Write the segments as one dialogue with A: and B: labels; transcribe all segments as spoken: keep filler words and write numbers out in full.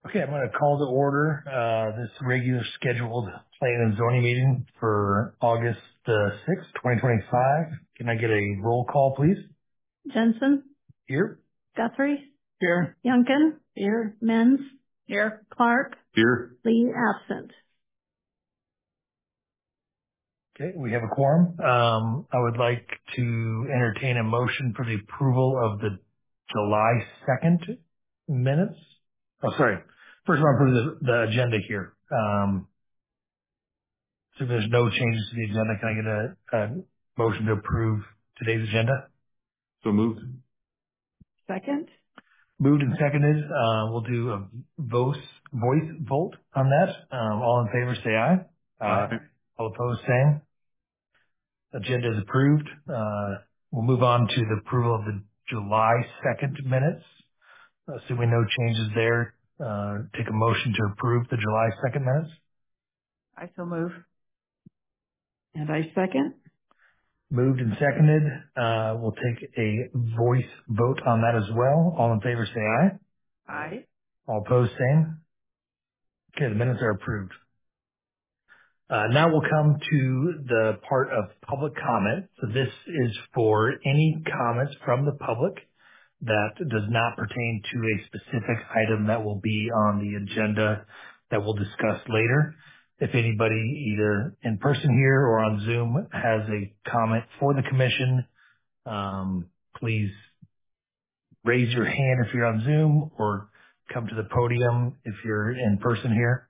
A: Okay, I'm going to call to order uh, this regular scheduled planning and zoning meeting for August the sixth, twenty twenty-five. Can I get a roll call, please?
B: Jensen,
A: Here.
B: Guthrie,
A: Here.
B: Youngkin, here, Menz, here, Clark,
A: Here.
B: Lee absent.
A: Okay, we have a quorum. Um, I would like to entertain a motion for the approval of the July second minutes. Oh, sorry. First, I want to approve the, the agenda here. Um, So if there's no changes to the agenda, can I get a, a motion to approve today's agenda?
C: So moved.
B: Second?
A: Moved and seconded. Uh, we'll do a voice, voice vote on that. Um, all in favor, say aye.
C: Aye.
A: Aye. All opposed, same. Agenda is approved. Uh, we'll move on to the approval of the July second minutes. Assuming no changes there, uh, take a motion to approve the July second minutes.
B: I so move. And I second?
A: Moved and seconded. Uh, we'll take a voice vote on that as well. All in favor, say aye.
B: Aye.
A: All opposed, same. Okay, the minutes are approved. Uh, now we'll come to the part of public comment. So this is for any comments from the public that does not pertain to a specific item that will be on the agenda that we'll discuss later. If anybody either in person here or on Zoom has a comment for the commission, um, please raise your hand if you're on Zoom or come to the podium if you're in person here.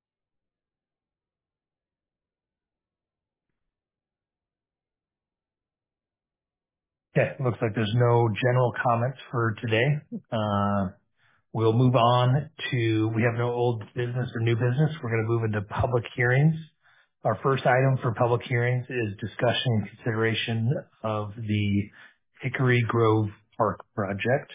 A: Okay, looks like there's no general comments for today. Uh, we'll move on to, we have no old business or new business. We're going to move into public hearings. Our first item for public hearings is discussion and consideration of the Hickory Grove Park project.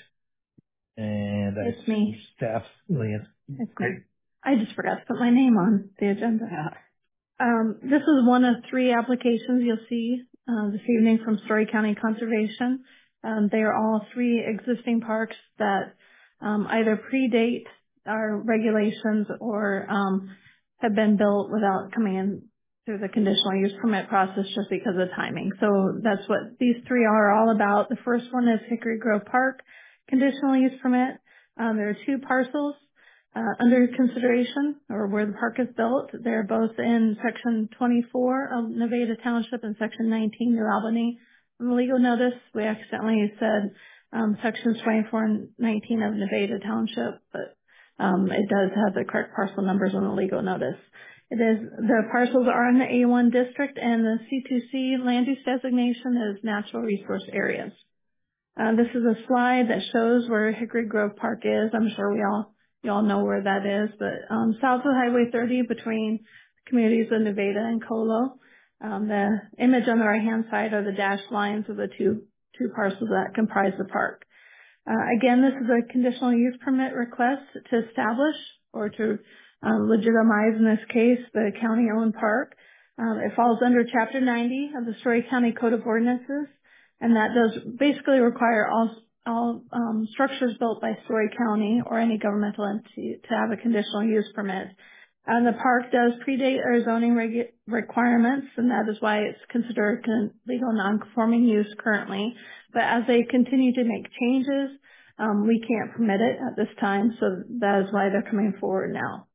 A: And I
B: It's me.
A: staff, Leah.
B: It's me. I just forgot to put my name on the agenda. Um, this is one of three applications you'll see uh, this evening from Story County Conservation. Um, they are all three existing parks that um, either predate our regulations or um, have been built without coming in through the conditional use permit process just because of timing. So that's what these three are all about. The first one is Hickory Grove Park conditional use permit. Um, there are two parcels Uh, under consideration or where the park is built. They're both in section twenty-four of Nevada Township and section nineteen New Albany. On the legal notice, we accidentally said um, sections twenty-four and nineteen of Nevada Township, but um, it does have the correct parcel numbers on the legal notice. It is, the parcels are in the A one district and the C two C land use designation is natural resource areas. Uh, this is a slide that shows where Hickory Grove Park is. I'm sure we all you all know where that is, but um, south of Highway thirty between communities of Nevada and Colo. Um, the image on the right-hand side are the dashed lines of the two two parcels that comprise the park. Uh, again, this is a conditional use permit request to establish or to um, legitimize, in this case, the county-owned park. Um, it falls under Chapter ninety of the Story County Code of Ordinances, and that does basically require all all um, structures built by Story County or any governmental entity to have a conditional use permit. And the park does predate our zoning regu- requirements, and that is why it's considered con- legal non-conforming use currently. But as they continue to make changes, um, we can't permit it at this time, so that is why they're coming forward now.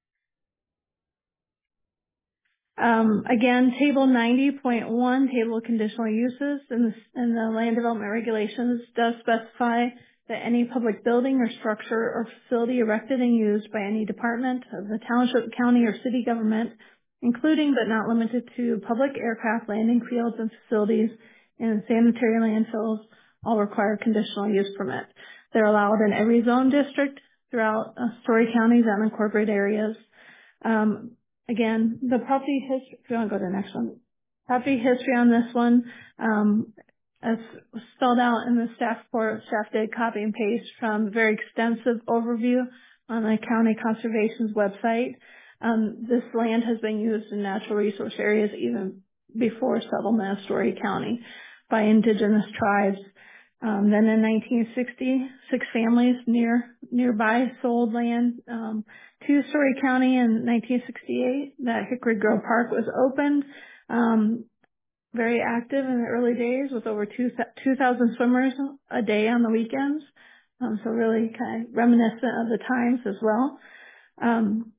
B: Um, again, Table ninety point one, Table of Conditional Uses in the, in the Land Development Regulations does specify that any public building or structure or facility erected and used by any department of the township, county, or city government, including but not limited to public aircraft landing fields and facilities and sanitary landfills, all require conditional use permit. They're allowed in every zone district throughout uh, Story County's unincorporated areas. Um, Again, the property history, if you want to go to the next one, property history on this one, um, as spelled out in the staff report, staff did copy and paste from a very extensive overview on the county conservation's website. Um, this land has been used in natural resource areas even before settlement of Story County by indigenous tribes. Um, then in nineteen sixty, six families near nearby sold land um, to Story County in nineteen sixty-eight. That Hickory Grove Park was opened. Um, very active in the early days with over two thousand swimmers a day on the weekends. Um, so really kind of reminiscent of the times as well. Um,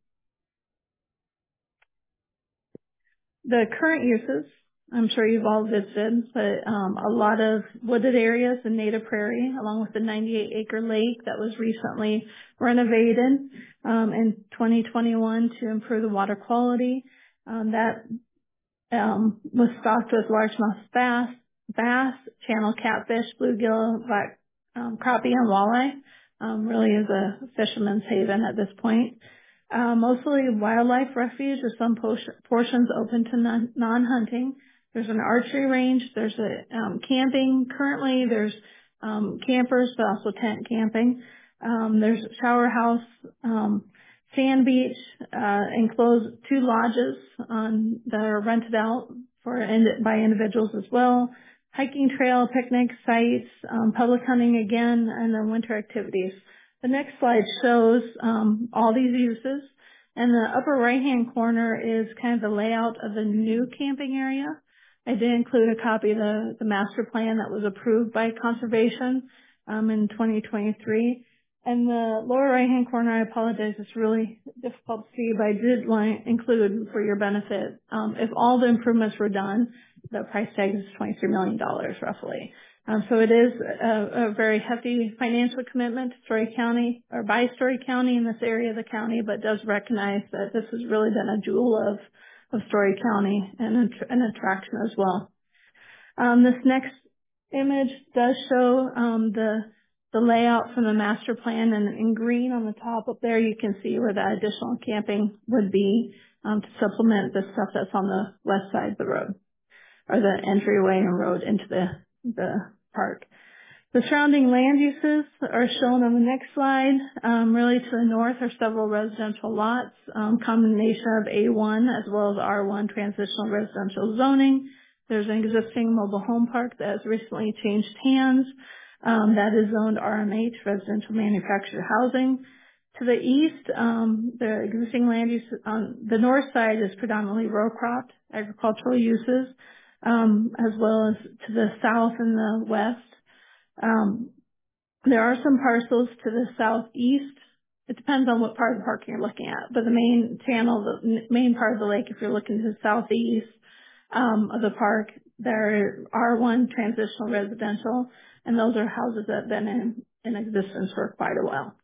B: the current uses, I'm sure you've all visited, but um, a lot of wooded areas and native prairie, along with the ninety-eight acre lake that was recently renovated um, in twenty twenty-one to improve the water quality. Um, that um, was stocked with largemouth bass, bass, channel catfish, bluegill, black um, crappie, and walleye. Um, really is a fisherman's haven at this point. Uh, mostly wildlife refuge with some por- portions open to non- non-hunting. There's an archery range. There's a um, camping. Currently, there's um, campers, but also tent camping. Um, there's a shower house. Um, Sand Beach, uh, enclosed two lodges on that are rented out for ind- by individuals as well. Hiking trail, picnic sites, um, public hunting again, and then winter activities. The next slide shows um, all these uses, and the upper right-hand corner is kind of the layout of the new camping area. I did include a copy of the, the master plan that was approved by Conservation um, in twenty twenty-three. And the lower right-hand corner, I apologize, it's really difficult to see, but I did want to include for your benefit, um, if all the improvements were done, the price tag is twenty-three million dollars roughly. Um, so it is a, a very hefty financial commitment to Story County, or by Story County in this area of the county, but does recognize that this has really been a jewel of, of Story County and an, an attraction as well. Um, this next image does show um, the the layout from the master plan, and in green on the top up there, you can see where that additional camping would be um, to supplement the stuff that's on the west side of the road, or the entryway and road into the the park. The surrounding land uses are shown on the next slide. Um, really to the north are several residential lots, um, combination of A one as well as R one transitional residential zoning. There's an existing mobile home park that has recently changed hands. Um, that is zoned R M H, residential manufactured housing. To the east, um, the existing land use on the north side is predominantly row cropped agricultural uses, um, as well as to the south and the west. Um, there are some parcels to the southeast. It depends on what part of the park you're looking at, but the main channel, the n- main part of the lake, if you're looking to the southeast um, of the park, there are one transitional residential, and those are houses that have been in, in existence for quite a while.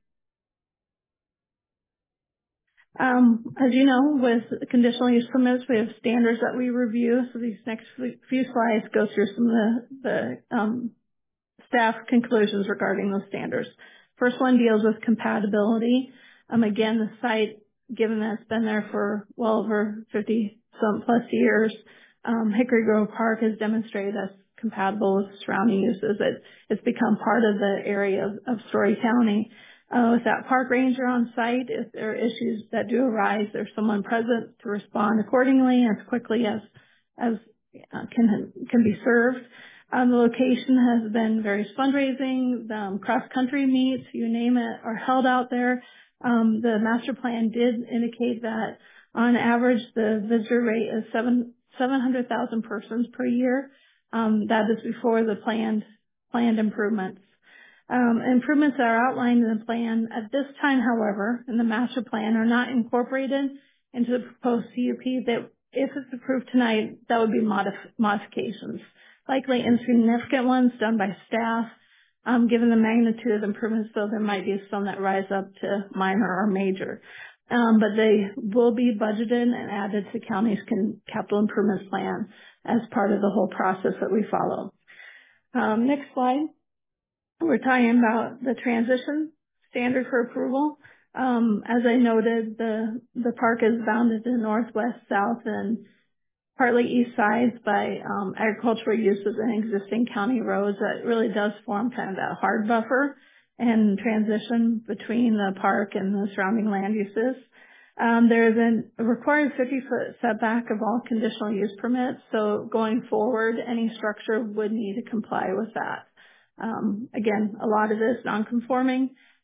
B: Um, as you know, with conditional use permits, we have standards that we review. So these next few slides go through some of the, the um, staff conclusions regarding those standards. First one deals with compatibility. Um, again, the site, given that it's been there for well over fifty some plus years, um, Hickory Grove Park has demonstrated that's compatible with surrounding uses. It, it's become part of the area of, of Story County. Uh, with that park ranger on site, if there are issues that do arise, there's someone present to respond accordingly as quickly as as uh, can can be served. Um, the location has been various fundraising, um, cross-country meets, you name it, are held out there. Um, the master plan did indicate that on average the visitor rate is seven seven hundred thousand persons per year. Um, that is before the planned planned improvements. Um, improvements that are outlined in the plan at this time, however, in the master plan are not incorporated into the proposed C U P. That if it's approved tonight, that would be modif- modifications, likely insignificant ones done by staff. Um, given the magnitude of the improvements, though, there might be some that rise up to minor or major. Um, but they will be budgeted and added to county's con- capital improvements plan as part of the whole process that we follow. Um, next slide. We're talking about the transition standard for approval. Um, as I noted, the the park is bounded to north, west, south, and partly east sides by um, agricultural uses and existing county roads. That really does form kind of that hard buffer and transition between the park and the surrounding land uses. Um, there's an, a required fifty-foot setback of all conditional use permits, so going forward, any structure would need to comply with that. Um, again, a lot of this non-conforming.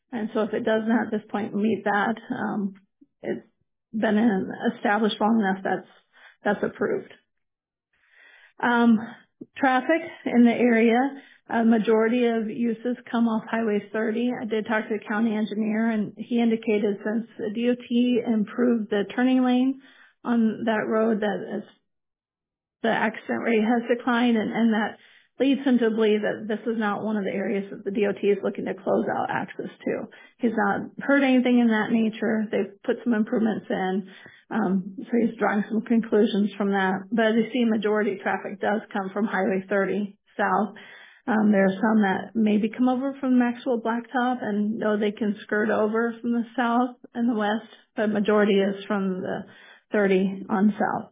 B: And so if it doesn't at this point meet that, um, it's been in, established long enough that's, that's approved. Um, traffic in the area, a majority of uses come off Highway thirty. I did talk to the county engineer, and he indicated since the D O T improved the turning lane on that road, that is, the accident rate has declined, and, and that leads him to believe that this is not one of the areas that the D O T is looking to close out access to. He's not heard anything in that nature. They've put some improvements in, um, so he's drawing some conclusions from that. But as you see, majority of traffic does come from Highway thirty south. Um, there are some that maybe come over from Maxwell Blacktop and know they can skirt over from the south and the west, but majority is from the thirty on south.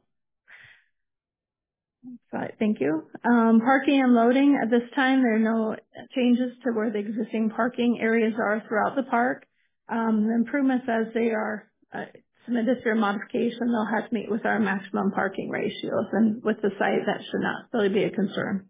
B: Right, thank you. Um, parking and loading. At this time, there are no changes to where the existing parking areas are throughout the park. Um, the improvements as they are uh, submitted through a modification, they'll have to meet with our maximum parking ratios. And with the site, that should not really be a concern.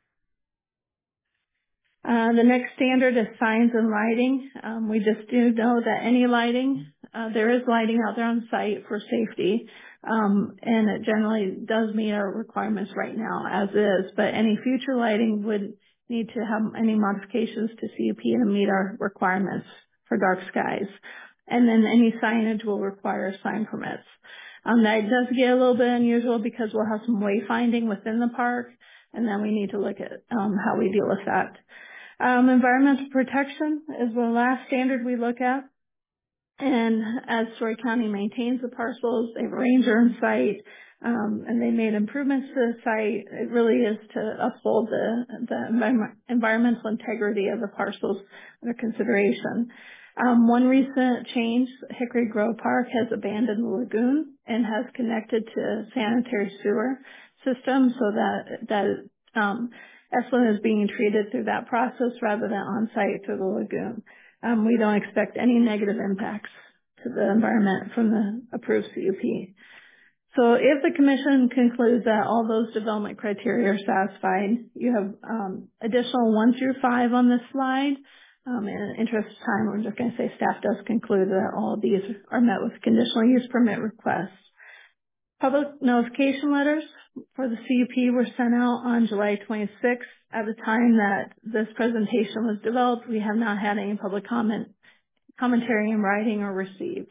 B: Uh, the next standard is signs and lighting. Um, we just do know that any lighting, uh, there is lighting out there on site for safety, um, and it generally does meet our requirements right now as is, but any future lighting would need to have any modifications to C U P to meet our requirements for dark skies. And then any signage will require sign permits. Um, that does get a little bit unusual because we'll have some wayfinding within the park, and then we need to look at um, how we deal with that. Um, environmental protection is the last standard we look at. And as Story County maintains the parcels, they have a ranger in site, um, and they made improvements to the site. It really is to uphold the, the envi- environmental integrity of the parcels under consideration. Um, one recent change, Hickory Grove Park has abandoned the lagoon and has connected to sanitary sewer system so that, that, um, effluent is being treated through that process rather than on site through the lagoon. Um, we don't expect any negative impacts to the environment from the approved C U P. So if the commission concludes that all those development criteria are satisfied, you have um, additional one through five on this slide. Um, in the interest of time, we're just going to say staff does conclude that all of these are met with conditional use permit requests. Public notification letters for the C U P were sent out on July twenty-sixth. At the time that this presentation was developed, we have not had any public comment, commentary in writing or received.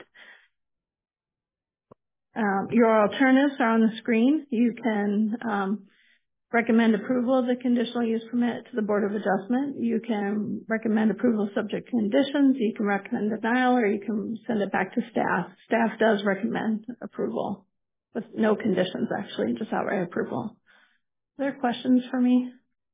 B: Um, your alternatives are on the screen. You can um, recommend approval of the conditional use permit to the Board of Adjustment. You can recommend approval subject to conditions. You can recommend denial, or you can send it back to staff. Staff does recommend approval with no conditions, actually, just outright approval. Are there questions for me?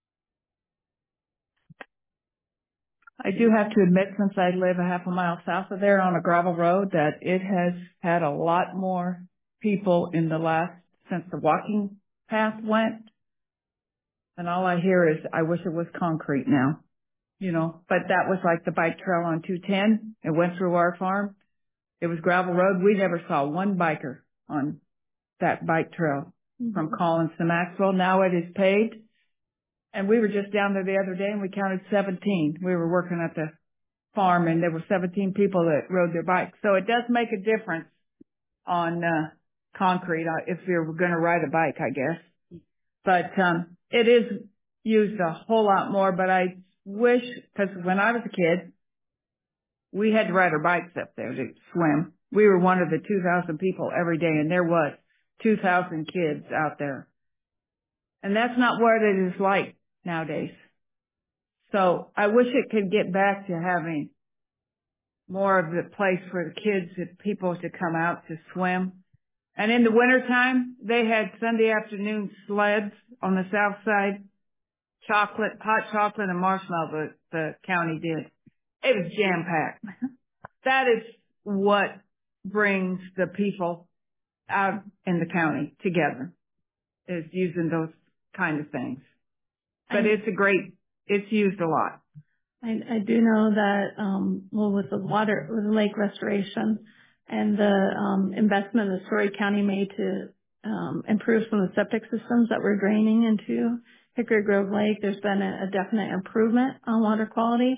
C: I do have to admit, since I live a half a mile south of there on a gravel road, that it has had a lot more people in the last, since the walking path went. And all I hear is, I wish it was concrete now, you know, but that was like the bike trail on two ten. It went through our farm. It was gravel road. We never saw one biker on that bike trail mm-hmm. from Collins to Maxwell. Now it is paved. And we were just down there the other day and we counted seventeen. We were working at the farm and there were seventeen people that rode their bikes. So it does make a difference on uh, concrete uh, if you're going to ride a bike, I guess. But um, it is used a whole lot more. But I wish, because when I was a kid, we had to ride our bikes up there to swim. We were one of the two thousand people every day, and there was two thousand kids out there. And that's not what it is like nowadays. So I wish it could get back to having more of the place for the kids and people to come out to swim. And in the wintertime, they had Sunday afternoon sleds on the south side, chocolate, hot chocolate and marshmallow the, the county did. It was jam-packed. That is what brings the people out in the county together, is using those kind of things. But it's a great, it's used a lot.
B: I, I do know that, um, well, with the water, with the lake restoration and the um, investment that Story County made to um, improve some of the septic systems that were draining into Hickory Grove Lake, there's been a, a definite improvement on water quality.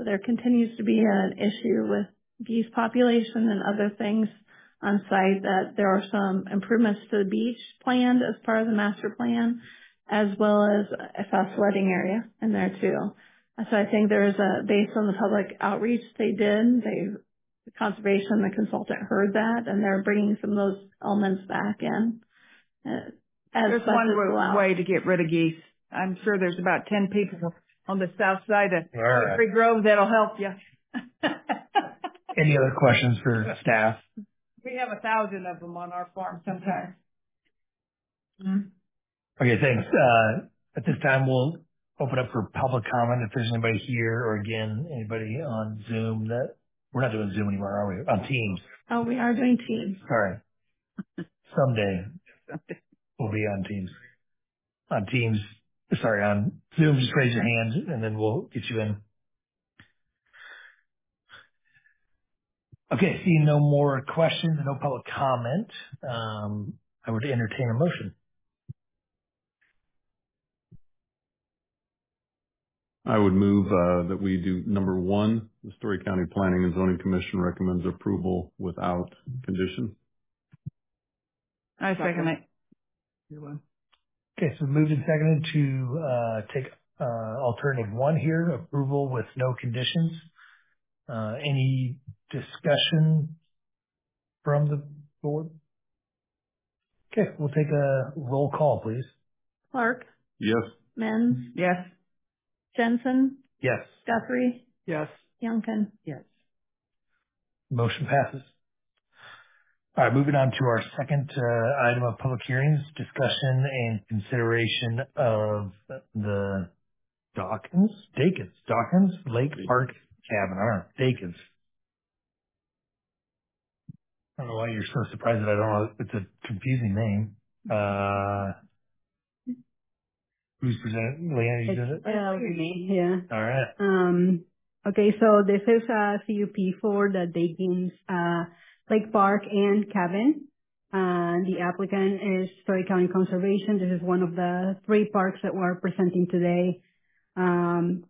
B: So there continues to be an issue with geese population and other things on site, that there are some improvements to the beach planned as part of the master plan, as well as a fast sledding area in there too. So I think there is a, based on the public outreach they did, they, the conservation, the consultant heard that, and they're bringing some of those elements back in. Uh, as
C: There's one
B: well.
C: way to get rid of geese. I'm sure there's about ten people on the south side of
A: All right.
C: Free Grove that'll help you.
A: Any other questions for staff?
C: We have a thousand of them on our farm sometimes. Mm-hmm.
A: Okay, thanks. Uh, at this time, we'll open up for public comment. If there's anybody here, or again, anybody on Zoom that we're not doing Zoom anymore, are we? On Teams.
B: Oh, we are doing Teams.
A: Sorry. Someday we'll be on Teams. On Teams, sorry, on Zoom, just raise your hand and then we'll get you in. Okay, seeing no more questions and no public comment, um, I would entertain a motion.
D: I would move uh, that we do number one, the Story County Planning and Zoning Commission recommends approval without condition.
C: I second it.
A: Okay, so moved and seconded to uh, take uh, alternative one here, approval with no conditions. Uh, any discussion from the board? Okay, we'll take a roll call, please.
B: Clark,
D: Yes.
B: Menz,
C: Yes.
B: Jensen,
A: Yes.
B: Guthrie,
C: Yes.
B: Youngkin.
C: Yes.
A: Motion passes. All right, moving on to our second uh, item of public hearings, discussion and consideration of the Dawkins, Dakins, Dawkins Lake Park Cabin. I don't know, Dakins. I don't know why you're so surprised that I don't know. It's a confusing name. Uh, who's presenting? Leanne, you
E: It's,
A: doing it?
E: uh, me, yeah.
A: All right.
E: Um, okay, so this is a C U P for the Dakins, uh, Lake Park and Cabin. Uh, the applicant is Story County Conservation. This is one of the three parks that we're presenting today. Um,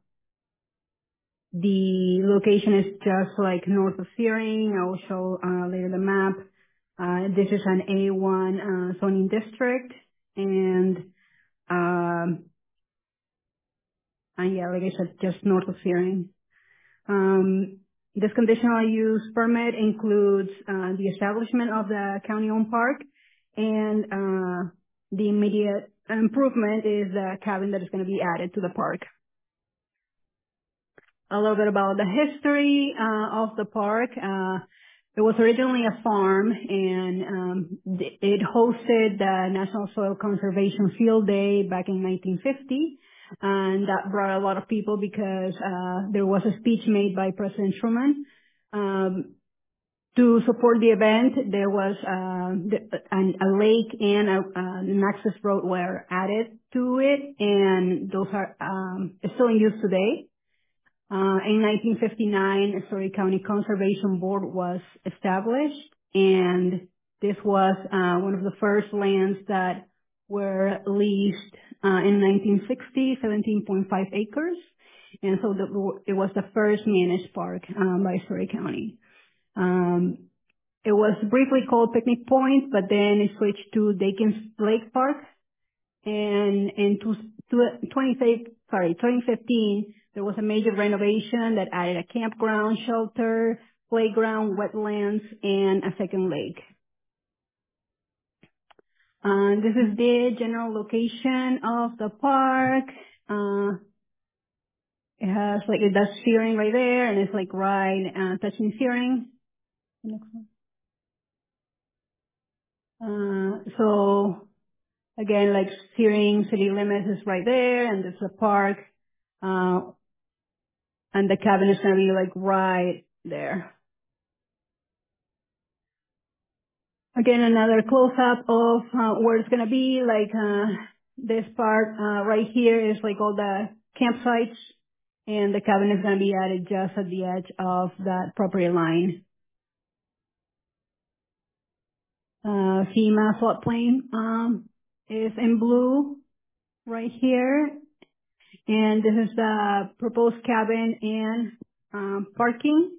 E: the location is just like north of Searing. I will show uh, later the map. Uh, this is an A one uh, zoning district, and um, and yeah, like I said, just north of Searing. Um, this conditional use permit includes uh, the establishment of the county-owned park, and uh, the immediate improvement is the cabin that is going to be added to the park. A little bit about the history uh, of the park. Uh, it was originally a farm, and um, it hosted the National Soil Conservation Field Day back in nineteen fifty. And that brought a lot of people because uh, there was a speech made by President Truman. Um, to support the event, there was uh, the, an, a lake and a, uh, an access road were added to it, and those are um, still in use today. Uh, in nineteen fifty-nine, a Story County Conservation Board was established, and this was uh, one of the first lands that were leased uh, in nineteen sixty, seventeen point five acres. And so the, it was the first managed park um, by Story County. Um, it was briefly called Picnic Point, but then it switched to Dakins Lake Park. And in two, twenty, sorry, twenty fifteen, there was a major renovation that added a campground, shelter, playground, wetlands, and a second lake. Uh, this is the general location of the park. Uh, it has like, it does Searing right there, and it's like right, uh, touching Searing. Uh, so again, like Searing city limits is right there, and there's a park, uh, and the cabin is going to be like right there. Again, another close-up of uh, where it's going to be. Like uh, this part uh, right here is like all the campsites, and the cabin is going to be added just at the edge of that property line. Uh, FEMA floodplain um, is in blue right here, and this is the proposed cabin and um, parking.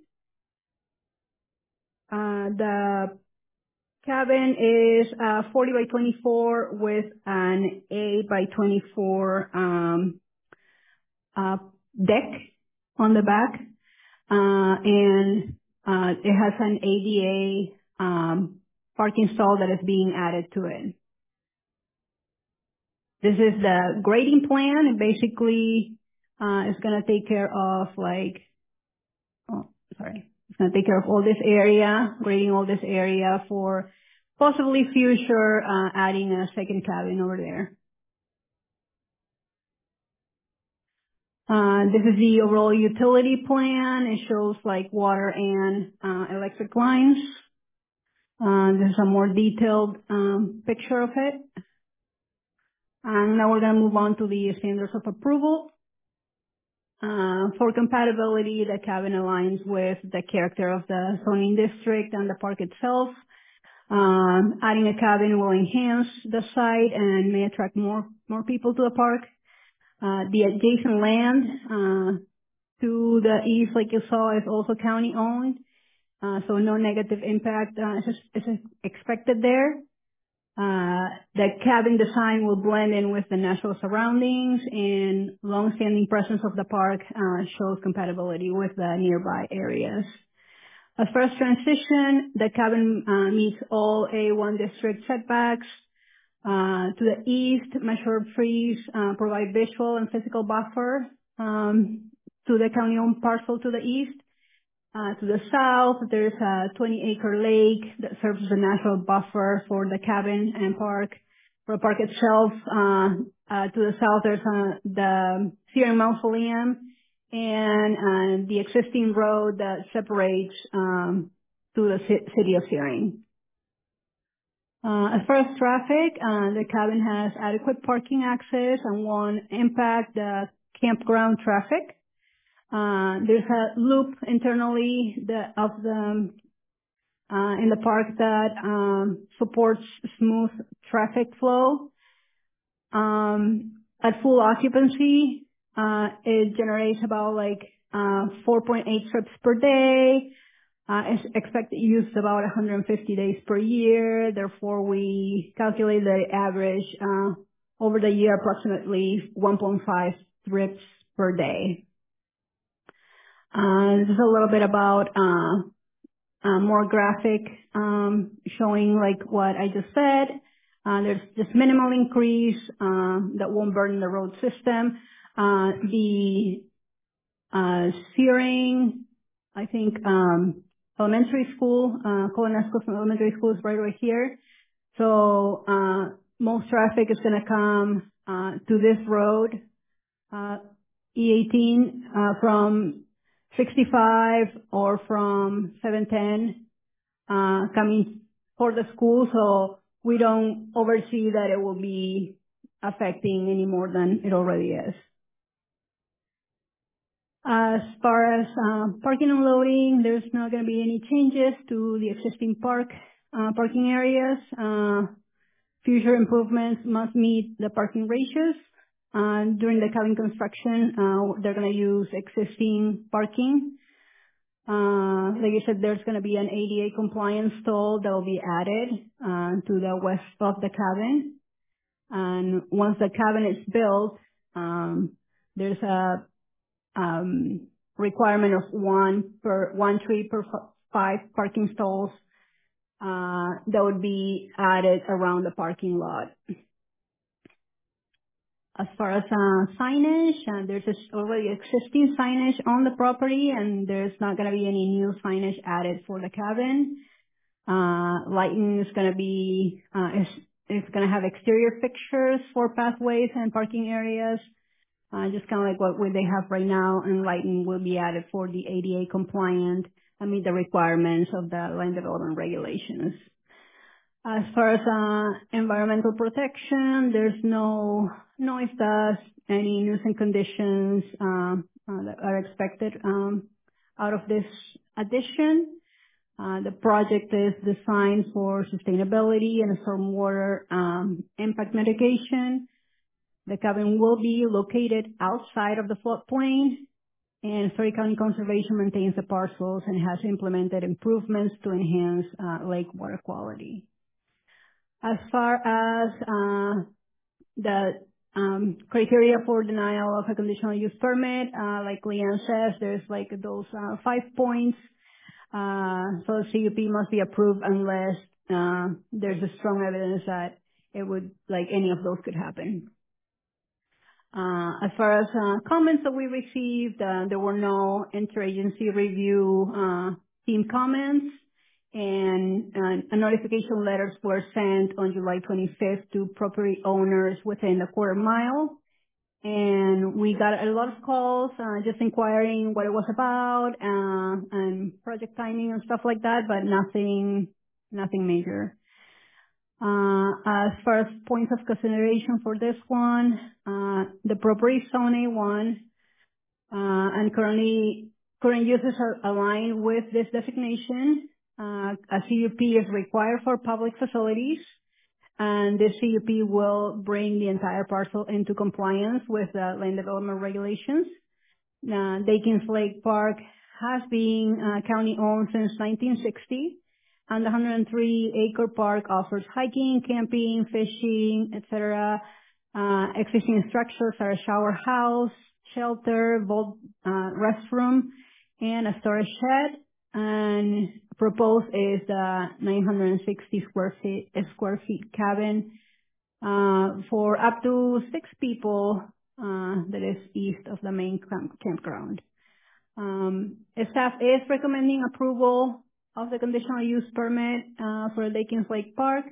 E: Uh, the cabin is uh, forty by twenty-four with an eight by twenty-four um, uh, deck on the back, uh, and uh, it has an A D A um, parking stall that is being added to it. This is the grading plan. It basically uh, is going to take care of like, oh, sorry, it's going to take care of all this area, grading all this area for possibly future uh, adding a second cabin over there. Uh, this is the overall utility plan. It shows like water and uh, electric lines. Uh, there's a more detailed um, picture of it. And now we're going to move on to the standards of approval. Uh, for compatibility, the cabin aligns with the character of the zoning district and the park itself. Um, adding a cabin will enhance the site and may attract more more people to the park. Uh, the adjacent land uh, to the east, like you saw, is also county owned, uh, so no negative impact uh, is, is expected there. Uh, the cabin design will blend in with the natural surroundings, and long-standing presence of the park uh, shows compatibility with the nearby areas. As far as transition, the cabin uh, meets all A one district setbacks. Uh, to the east, measured trees uh, provide visual and physical buffer um, to the county-owned parcel to the east. Uh, to the south, there's a twenty acre lake that serves as a natural buffer for the cabin and park. For the park itself, uh, uh, to the south, there's uh, the Searing Mausoleum and uh, the existing road that separates um, to the ci- city of Searing. Uh, as far as traffic, uh, the cabin has adequate parking access and won't impact the campground traffic. Uh, there's a loop internally the, of the uh, in the park that um, supports smooth traffic flow. Um, at full occupancy, uh, it generates about like uh, four point eight trips per day. Uh, it's expected use about one hundred fifty days per year. Therefore, we calculate the average uh, over the year approximately one point five trips per day. Uh, this is a little bit about uh, uh, more graphic um, showing like what I just said. Uh, there's just minimal increase uh, that won't burden the road system. Uh, the uh, Searing, I think, um, elementary school, uh, Colonesco Elementary School is right over here. So uh, most traffic is going to come uh, to this road, uh, E eighteen, uh, from sixty-five or from seven ten uh, coming for the school. So we don't oversee that it will be affecting any more than it already is. As far as uh, parking and loading, there's not going to be any changes to the existing park uh, parking areas. Uh, future improvements must meet the parking ratios. Uh, during the cabin construction, uh, they're going to use existing parking. Uh, like I said, there's going to be an A D A compliance stall that will be added uh, to the west of the cabin. And once the cabin is built, um, there's a um, requirement of one per one tree per f- five parking stalls uh, that would be added around the parking lot. As far as uh, signage, uh, there's just already existing signage on the property, and there's not going to be any new signage added for the cabin. Uh, lighting is going to be uh, is it's going to have exterior fixtures for pathways and parking areas. Uh, just kind of like what they have right now, and lighting will be added for the A D A compliant and meet the requirements of the land development regulations. As far as uh, environmental protection, there's no noise dust, any nuisance conditions uh, uh, that are expected um, out of this addition. Uh, the project is designed for sustainability and stormwater um, impact mitigation. The cabin will be located outside of the floodplain, And Story County Conservation maintains the parcels and has implemented improvements to enhance uh, lake water quality. As far as uh, the um, criteria for denial of a conditional use permit, uh, like Leanne says, there's like those uh, five points. Uh, so the C U P must be approved unless uh, there's a strong evidence that it would, like any of those could happen. Uh, as far as uh, comments that we received, uh, there were no interagency review uh, team comments, and uh, notification letters were sent on July twenty-fifth to property owners within a quarter mile. And we got a lot of calls, uh, just inquiring what it was about, uh, and project timing and stuff like that, but nothing, nothing major. Uh, as far as points of consideration for this one, uh, the property is zone A one, uh, and currently, current uses are aligned with this designation. Uh, a C U P is required for public facilities, and this C U P will bring the entire parcel into compliance with the land development regulations. Uh, Dakins Lake Park has been uh, county-owned since nineteen sixty, and the one hundred three acre park offers hiking, camping, fishing, et cetera. Uh, existing structures are a shower house, shelter, vault, uh, restroom, and a storage shed. And proposed is the nine hundred sixty square feet, square feet cabin uh, for up to six people uh, that is east of the main camp- campground. Um, staff is recommending approval of the conditional use permit uh, for Dakins Lake Park.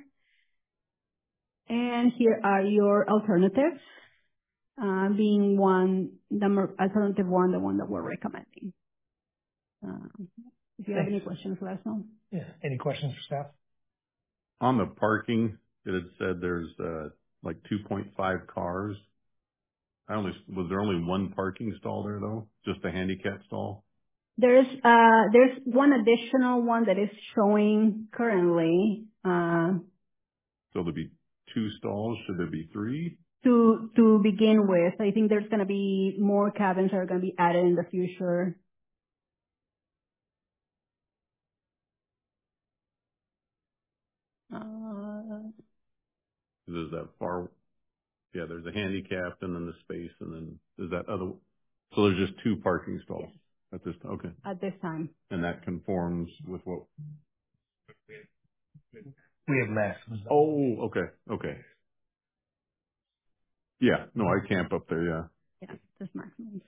E: And here are your alternatives, uh, being one, number alternative one, the one that we're recommending. Uh, if you have any questions, let us know.
A: Yeah. Any questions for staff?
D: On the parking, it had said there's uh, like two point five cars. I only was there only one parking stall there though? Just a handicap stall?
E: There's uh there's one additional one that is showing currently uh
D: So there'll be two stalls. Should there be three?
E: to to begin with. I think there's gonna be more cabins that are gonna be added in the future. Uh,
D: Is that far? Yeah, there's a handicap and then the space and then is that other? So there's just two parking stalls
E: yes,
D: at this. Okay,
E: at this time.
D: and that conforms with what?
A: We have maximums.
D: Oh, okay, okay. Yeah, no, I camp up there. Yeah.
E: Yeah, just maximums.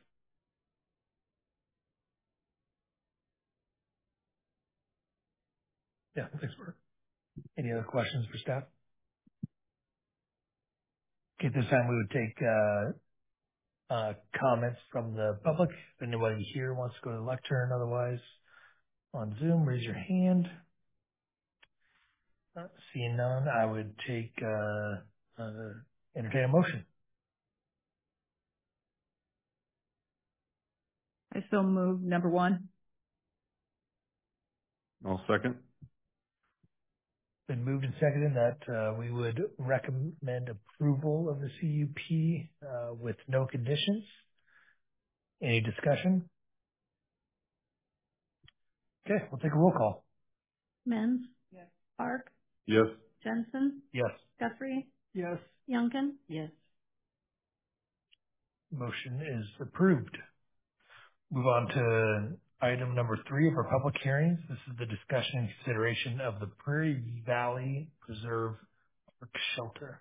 A: Yeah, thanks for. Any other questions for staff? Okay, at this time we would take uh, uh, comments from the public. If anybody here wants to go to the lectern, otherwise on Zoom, raise your hand. Uh, seeing none, I would take uh, uh, entertain a motion.
C: I still move number one.
D: I'll second.
A: Been moved and seconded that uh, we would recommend approval of the C U P uh, with no conditions. Any discussion? Okay, we'll take a roll call.
B: Menz? Yes. Park?
D: Yes.
B: Jensen?
A: Yes.
B: Guthrie?
A: Yes.
B: Youngkin?
C: Yes.
A: Motion is approved. Move on to item number three of our public hearings. This is the discussion and consideration of the Prairie Valley Preserve Park Shelter.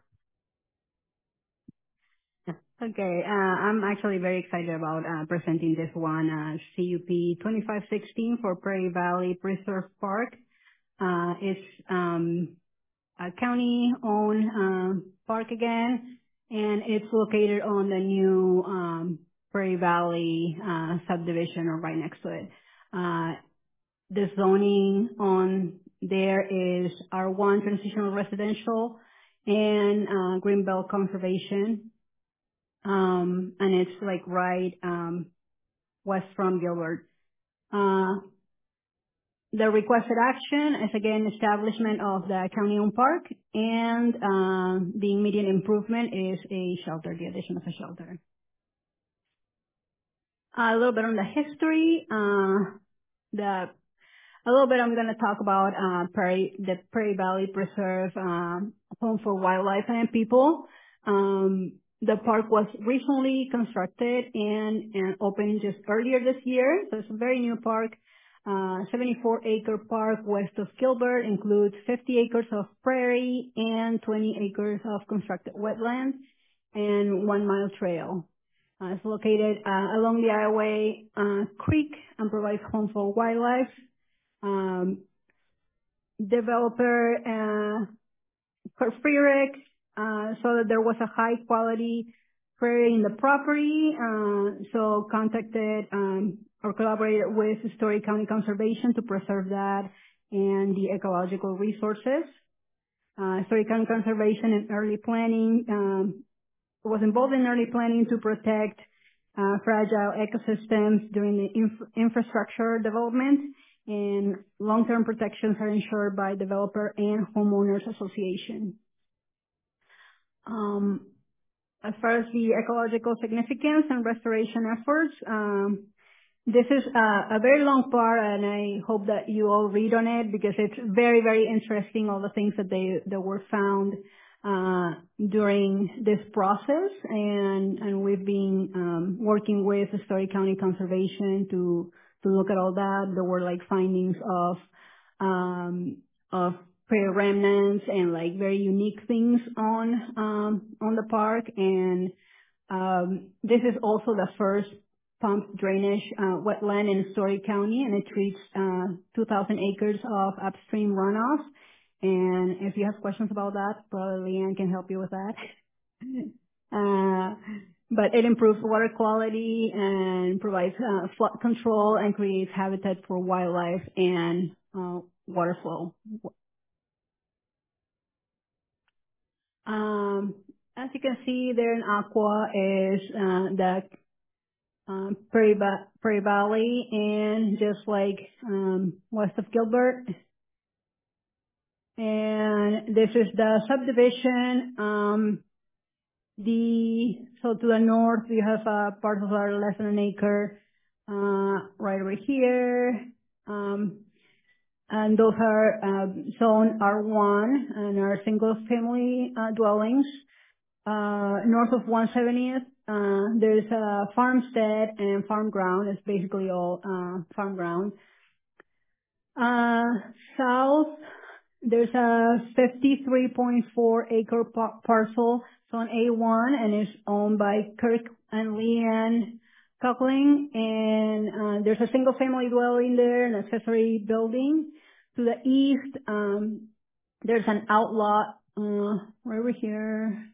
E: Okay, uh, I'm actually very excited about uh, presenting this one, uh, C U P twenty-five sixteen for Prairie Valley Preserve Park. Uh, it's um, a county-owned um, park again, and it's located on the new um, Prairie Valley uh, subdivision or right next to it. Uh, the zoning on there is R one transitional residential and uh, Greenbelt conservation. Um, and it's like right, um, west from Gilbert. Uh, the requested action is again establishment of the county-owned park, and uh, the immediate improvement is a shelter, the addition of a shelter. A little bit on the history. Uh, the a little bit I'm going to talk about uh, Prairie, the Prairie Valley Preserve, um, home for wildlife and people. Um, the park was recently constructed and, and opened just earlier this year, so it's a very new park. Uh, seventy-four acre park west of Gilbert includes fifty acres of prairie and twenty acres of constructed wetlands and one mile trail. Uh, it's located uh, along the Ioway uh, Creek and provides home for wildlife. Um, developer uh, Kurt Friedrich uh, saw that there was a high quality prairie in the property, uh, so contacted um, or collaborated with Story County Conservation to preserve that and the ecological resources. Uh, Story County Conservation and early planning um, was involved in early planning to protect uh, fragile ecosystems during the inf- infrastructure development, and long-term protections are ensured by developer and homeowners association. Um, as far as the ecological significance and restoration efforts, um, this is a, a very long part, and I hope that you all read on it because it's very, very interesting, all the things that they that were found uh, during this process. And, and we've been um, working with Story County Conservation to to look at all that. There were like findings of um, of prairie remnants and like very unique things on um, on the park. And um, this is also the first pumped drainage uh, wetland in Story County, and it treats uh, two thousand acres of upstream runoff. And if you have questions about that, probably Leanne can help you with that. uh, but it improves water quality and provides uh, flood control and creates habitat for wildlife and uh, water flow. Um, as you can see there in aqua is uh, the um, Prairie, ba- Prairie Valley, and just like um, west of Gilbert. And this is the subdivision. Um, the so to the north you have uh, parcels that are less than an acre, uh, right over here, um, and those are uh, zone R one and are single-family uh, dwellings. Uh, north of one seventieth, uh, there's a farmstead and farm ground. It's basically all, uh, farm ground. Uh, south, there's a fifty-three point four acre par- parcel. It's on A one and is owned by Kirk and Leanne Cockling. And, uh, there's a single family dwelling there, an accessory building. To the east, um, there's an outlot, uh, right over here.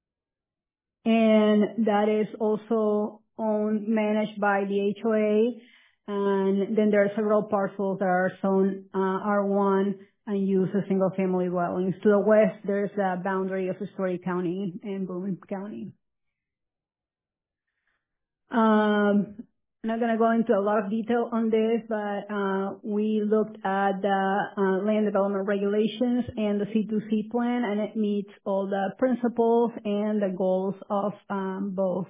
E: And that is also owned, managed by the H O A. And then there are several parcels that are zone uh, R one and use as single-family dwellings. To the west, there's a boundary of Story County and Boone County. Um, I'm not going to go into a lot of detail on this, but uh, we looked at the uh, land development regulations and the C two C plan, and it meets all the principles and the goals of um, both.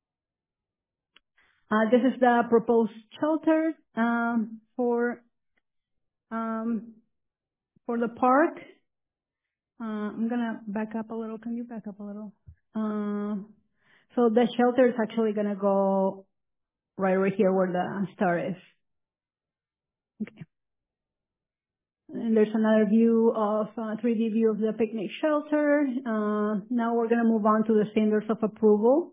E: Uh, this is the proposed shelter um, for um, for the park. Uh, I'm gonna back up a little. Can you back up a little? Uh, so the shelter is actually gonna go right over here where the star is. Okay. And there's another view of uh, three D view of the picnic shelter. Uh, now we're gonna move on to the standards of approval.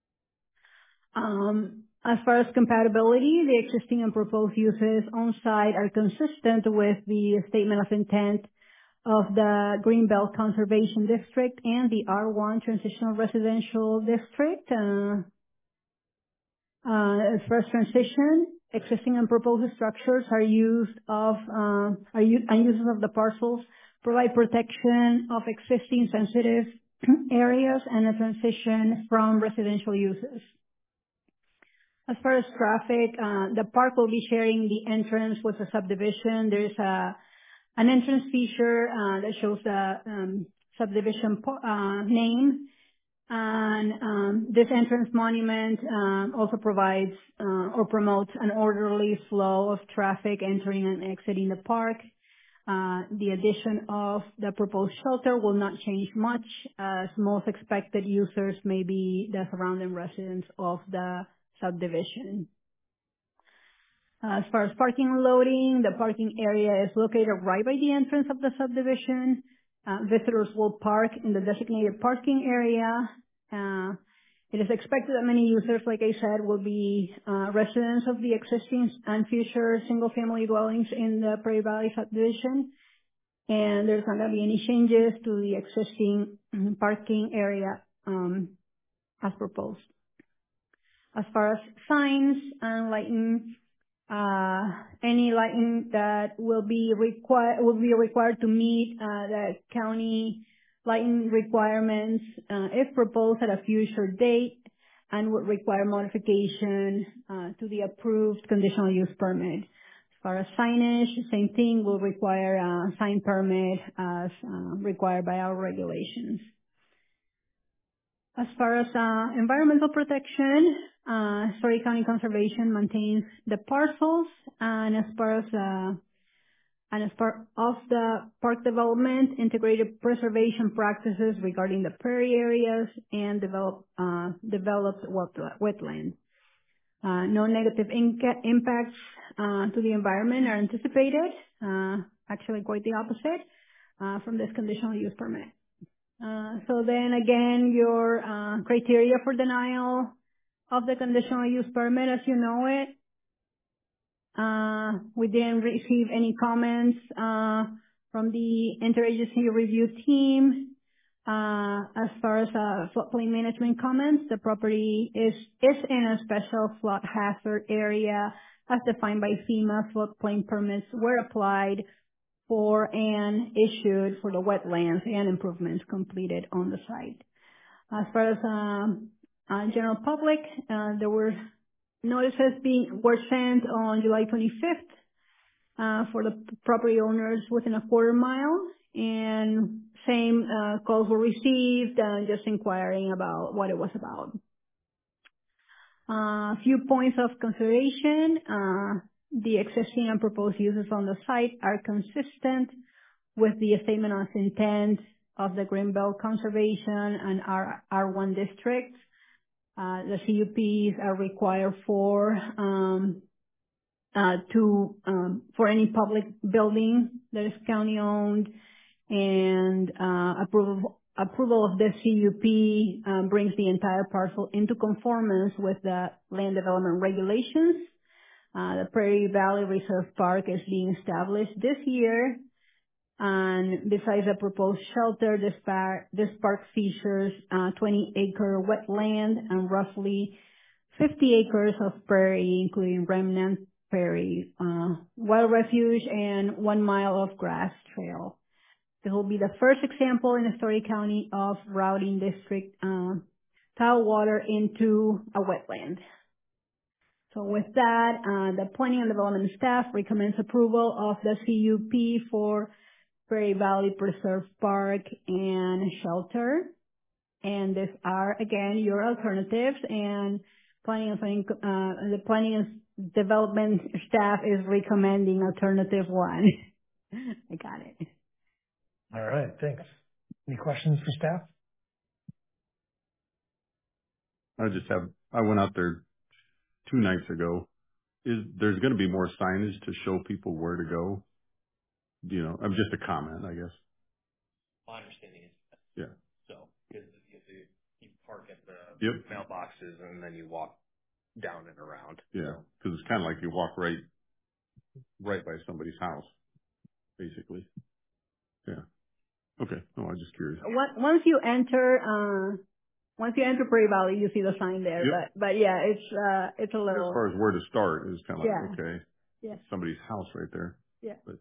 E: Um, as far as compatibility, the existing and proposed uses on site are consistent with the statement of intent of the Greenbelt Conservation District and the R one Transitional Residential District. Uh, uh, as far as transition, existing and proposed structures are used of uh, are u- and uses of the parcels provide protection of existing sensitive areas and a transition from residential uses. As far as traffic, uh, the park will be sharing the entrance with a subdivision. There's a an entrance feature uh, that shows the um, subdivision po- uh, name. And um, this entrance monument um, also provides uh, or promotes an orderly flow of traffic entering and exiting the park. Uh, the addition of the proposed shelter will not change much, as most expected users may be the surrounding residents of the subdivision. Uh, As far as parking and loading, the parking area is located right by the entrance of the subdivision. Uh, visitors will park in the designated parking area. Uh, it is expected that many users, like I said, will be uh, residents of the existing and future single-family dwellings in the Prairie Valley subdivision. And there's not going to be any changes to the existing mm, parking area um, as proposed. As far as signs and lighting, uh, any lighting that will be required will be required to meet uh, the county lighting requirements uh, if proposed at a future date, and would require modification uh, to the approved conditional use permit. As far as signage, same thing, will require a sign permit as uh, required by our regulations. As far as uh, environmental protection, uh, Story County Conservation maintains the parcels, and as far as uh, and as part of the park development, integrated preservation practices regarding the prairie areas and develop, uh, developed wet- wetlands. Uh, no negative inca- impacts uh, to the environment are anticipated. Uh, actually, quite the opposite uh, from this conditional use permit. Uh, so then again, your uh, criteria for denial of the conditional use permit, as you know it. Uh, we didn't receive any comments uh, from the interagency review team. Uh, as far as uh, floodplain management comments, the property is is in a special flood hazard area as defined by FEMA. Floodplain permits were applied for and issued for the wetlands and improvements completed on the site. As far as um, uh, general public, uh, there were notices being were sent on July twenty-fifth uh, for the property owners within a quarter mile, and same uh, calls were received, uh, just inquiring about what it was about. A uh, few points of consideration. Uh, the existing and proposed uses on the site are consistent with the statement of intent of the Greenbelt Conservation and R R1 districts. Uh, the C U Ps are required for um, uh, to um, for any public building that is county owned, and uh, approval approval of the C U P um, brings the entire parcel into conformance with the land development regulations. Uh, the Prairie Valley Reserve Park is being established this year. And besides the proposed shelter, this park, this park features uh, twenty acre wetland and roughly fifty acres of prairie, including remnant prairie, uh, wild refuge, and one mile of grass trail. This will be the first example in Story County of routing district uh, tile water into a wetland. So with that, uh, the planning and development staff recommends approval of the C U P for Prairie Valley Preserve Park and Shelter. And these are, again, your alternatives. And planning and planning, uh, the planning and development staff is recommending alternative one. I got it.
A: All right, thanks. Any questions for staff?
D: I just have, I went out there two nights ago. Is there's going to be more signage to show people where to go? You know, I'm just a comment, I guess.
F: My understanding is yes.
D: Yeah.
F: So, because you, you park at the
D: Yep.
F: mailboxes and then you walk down and around.
D: Yeah, because it's kind of like you walk right, right by somebody's house, basically. Yeah. Okay. No, I'm just curious.
E: Once you enter, uh, once you enter Prairie Valley, you see the sign there.
D: Yep.
E: But, but yeah, it's, uh, it's a little.
D: As far as where to start, it's kind of
E: Yeah.
D: like, okay,
E: Yeah.
D: somebody's house right there.
E: Yeah.
D: But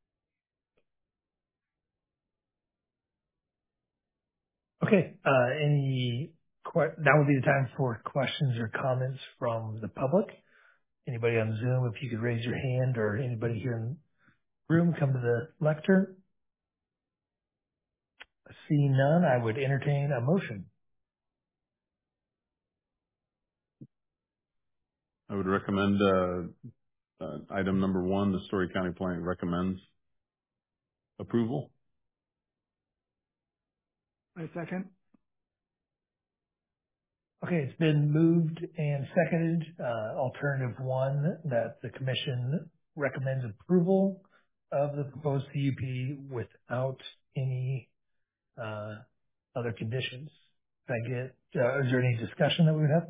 A: Okay, uh, any, que- now would be the time for questions or comments from the public. Anybody on Zoom, if you could raise your hand, or anybody here in the room, come to the lectern. Seeing none, I would entertain a motion.
D: I would recommend, uh, uh, item number one, the Story County Planning recommends approval.
G: I second.
A: Okay, it's been moved and seconded, uh, alternative one, that the commission recommends approval of the proposed C U P without any, uh, other conditions. Can I get, uh, is there any discussion that we would have?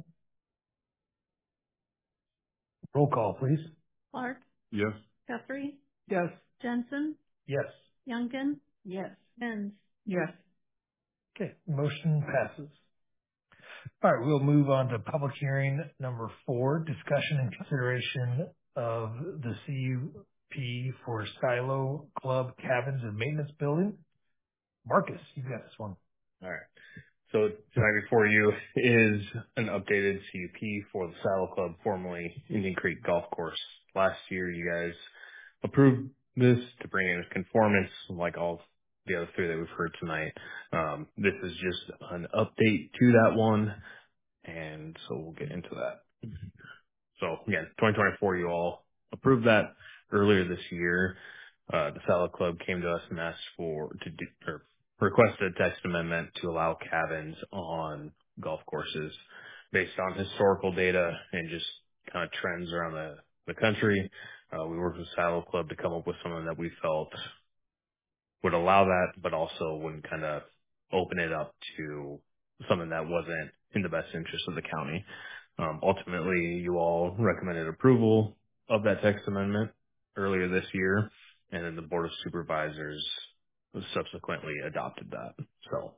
A: Roll call, please.
B: Clark,
D: Yes.
B: Guthrie,
G: Yes.
B: Jensen,
A: Yes.
B: Youngkin,
C: Yes.
B: Benz.
C: Yes.
A: Okay, motion passes. All right, we'll move on to public hearing number four, discussion and consideration of the C U P for Silo Club Cabins and Maintenance Building. Marcus, you got this one.
F: All right. So tonight before you is an updated C U P for the Saddle Club, formerly Indian Creek Golf Course. Last year, you guys approved this to bring in conformance, like all the other three that we've heard tonight. Um, this is just an update to that one, and so we'll get into that. So again, twenty twenty-four, you all approved that earlier this year. Uh, the Saddle Club came to us and asked for to do, or requested a text amendment to allow cabins on golf courses based on historical data and just kind of trends around the, the country. Uh, we worked with Saddle Club to come up with something that we felt would allow that, but also wouldn't kind of open it up to something that wasn't in the best interest of the county. Um, ultimately, you all recommended approval of that text amendment earlier this year, and then the Board of Supervisors subsequently adopted that. So,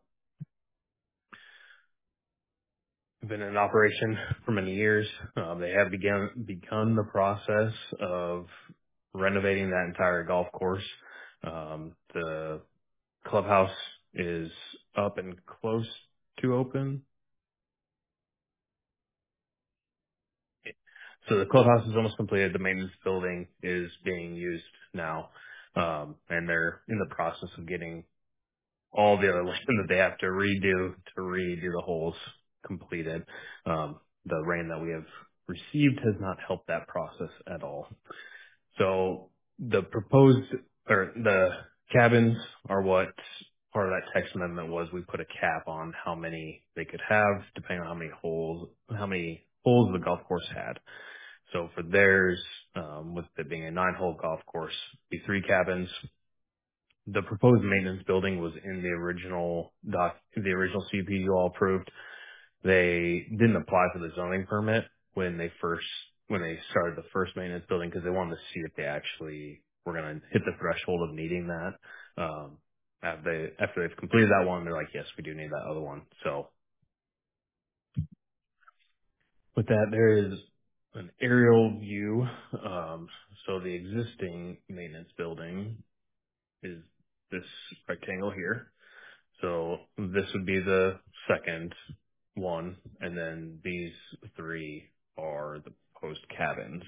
F: been in operation for many years. Um, they have begun begun the process of renovating that entire golf course. Um, the clubhouse is up and close to open. So the clubhouse is almost completed. The maintenance building is being used now. Um, and they're in the process of getting all the other land that they have to redo to redo the holes completed. Um, the rain that we have received has not helped that process at all. So the proposed or the cabins are what part of that text amendment was. We put a cap on how many they could have depending on how many holes, how many holes the golf course had. So for theirs, um, with it being a nine-hole golf course, be three cabins. The proposed maintenance building was in the original doc, the original C P you all approved. They didn't apply for the zoning permit when they first, when they started the first maintenance building because they wanted to see if they actually were going to hit the threshold of needing that. Um, after they, after they've completed that one, they're like, yes, we do need that other one. So with that, there is an aerial view. Um, so the existing maintenance building is this rectangle here. So this would be the second one, and then these three are the proposed cabins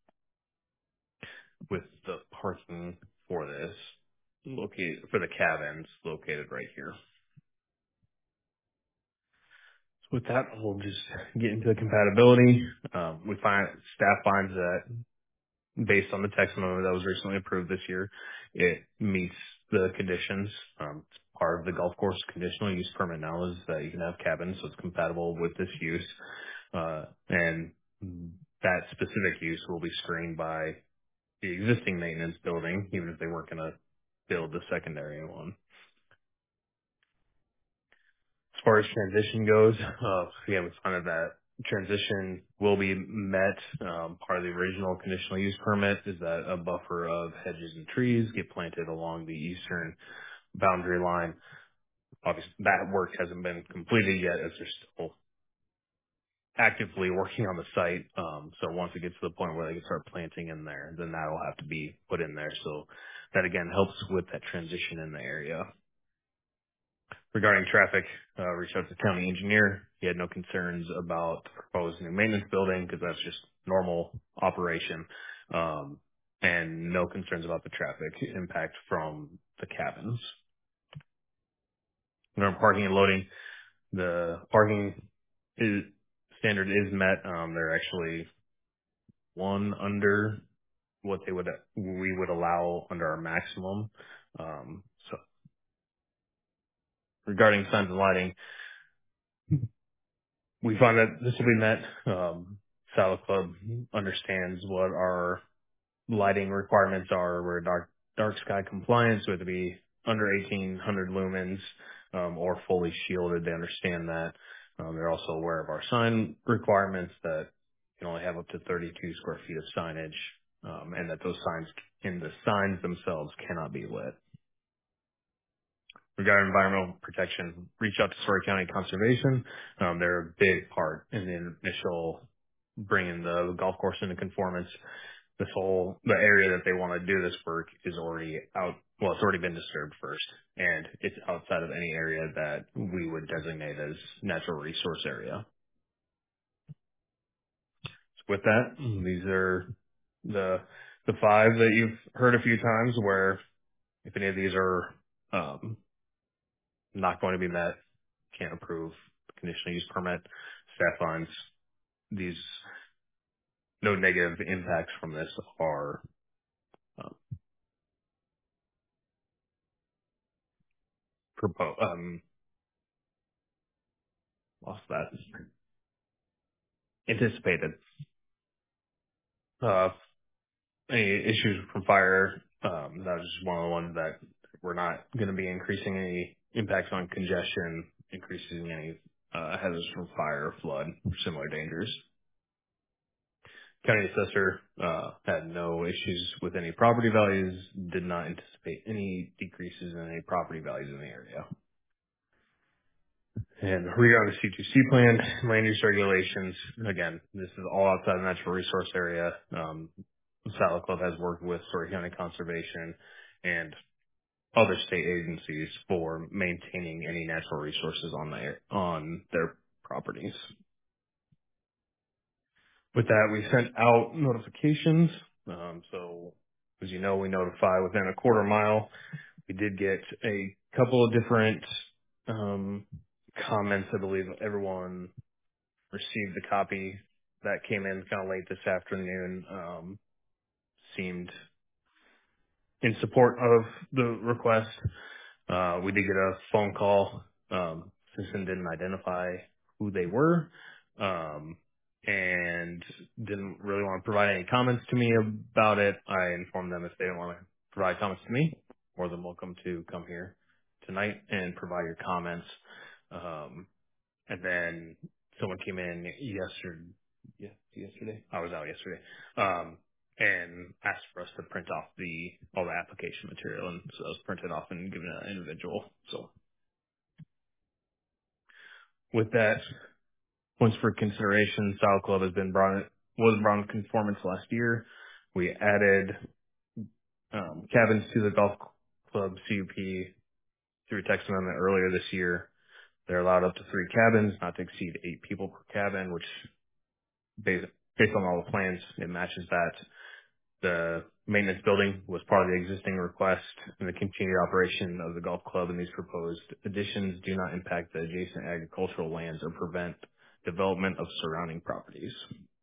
F: with the parking for this located for the cabins located right here. So with that, we'll just get into the compatibility. Um, we find staff finds that based on the text memo that was recently approved this year, it meets the conditions. Um, it's part of the golf course conditional use permit now is that you can have cabins, so it's compatible with this use. Uh, and that specific use will be screened by the existing maintenance building, even if they weren't going to build the secondary one. As far as transition goes, uh, again, we find that transition will be met. Um, part of the original conditional use permit is that a buffer of hedges and trees get planted along the eastern boundary line. Obviously, that work hasn't been completed yet as they're still actively working on the site. Um, so once it gets to the point where they can start planting in there, then that'll have to be put in there. So that again helps with that transition in the area. Regarding traffic, uh, reached out to the county engineer. He had no concerns about the proposed new maintenance building because that's just normal operation, um, and no concerns about the traffic impact from the cabins. Regarding parking and loading, the parking is, standard is met. Um, they're actually one under what they would we would allow under our maximum. Um, so regarding signs and lighting, we find that this will be met. Um, Saddle Club understands what our lighting requirements are. We're dark dark sky compliance, so it to be under eighteen hundred lumens um, or fully shielded. They understand that. Um, they're also aware of our sign requirements that can only have up to thirty-two square feet of signage, um, and that those signs in the signs themselves cannot be lit. Regarding environmental protection, reach out to Story County Conservation. Um, they're a big part in the initial bringing the golf course into conformance. This whole, the area that they want to do this work is already out, well, it's already been disturbed first, and it's outside of any area that we would designate as natural resource area. So with that, these are the, the five that you've heard a few times where if any of these are, um, not going to be met, can't approve conditional use permit, staff finds these, no negative impacts from this are, um, proposed, um, lost that, anticipated. Uh, any issues from fire, um, that was just one of the ones that we're not going to be increasing any impacts on congestion, increasing any uh, hazards from fire, flood, or similar dangers. County assessor uh, had no issues with any property values, did not anticipate any decreases in any property values in the area. And regarding the C two C plan, land use regulations, again, this is all outside the natural resource area. Um, Saddle Club has worked with Story County Conservation and other state agencies for maintaining any natural resources on their, on their properties. With that, we sent out notifications. Um, so as you know, we notify within a quarter mile. We did get a couple of different um, comments. I believe everyone received the copy that came in kind of late this afternoon. Um, seemed in support of the request. Uh, we did get a phone call. Um, Citizen didn't identify who they were, um, and didn't really want to provide any comments to me about it. I informed them if they didn't want to provide comments to me, more than welcome to come here tonight and provide your comments. Um, and then someone came in yesterday. Yeah, yesterday. I was out yesterday. Um, and asked for us to print off the all the application material, and so it was printed off and given to an individual. So with that, points for consideration, Saddle Club has been brought was brought in conformance last year. We added um, cabins to the golf club C U P through text amendment earlier this year. They're allowed up to three cabins, not to exceed eight people per cabin, which based based on all the plans, it matches that. The maintenance building was part of the existing request, and the continued operation of the golf club and these proposed additions do not impact the adjacent agricultural lands or prevent development of surrounding properties.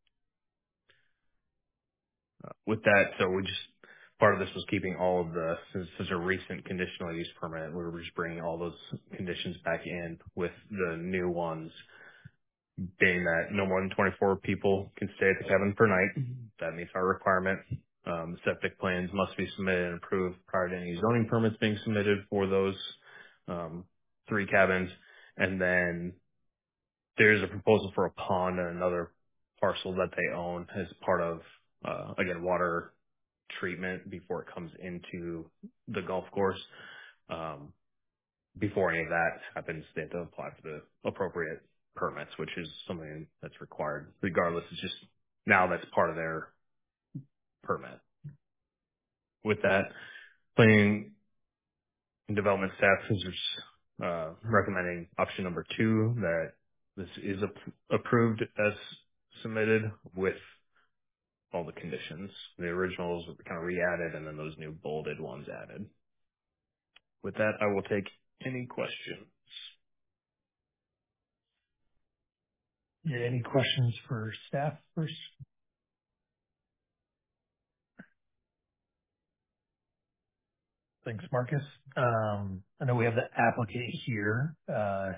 F: Uh, with that, so we just, part of this was keeping all of the, since this is a recent conditional use permit, we were just bringing all those conditions back in with the new ones, being that no more than twenty-four people can stay at the cabin per night. That meets our requirement. Um, septic plans must be submitted and approved prior to any zoning permits being submitted for those um, three cabins. And then there's a proposal for a pond and another parcel that they own as part of, uh, again, water treatment before it comes into the golf course. Um, before any of that happens, they have to apply for the appropriate permits, which is something that's required. Regardless, it's just now that's part of their permit. With that, planning and development staff is uh, recommending option number two, that this is ap- approved as submitted with all the conditions. The originals were kind of re-added and then those new bolded ones added. With that, I will take any questions.
A: Yeah, any questions for staff first? Thanks, Marcus. Um, I know we have the applicant here. Uh,